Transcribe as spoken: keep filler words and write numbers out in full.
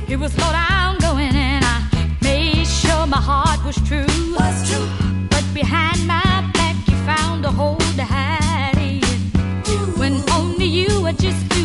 It was low down going, and I made sure my heart was true. Was true. But behind my back, you found a hole to hide in. When only you were just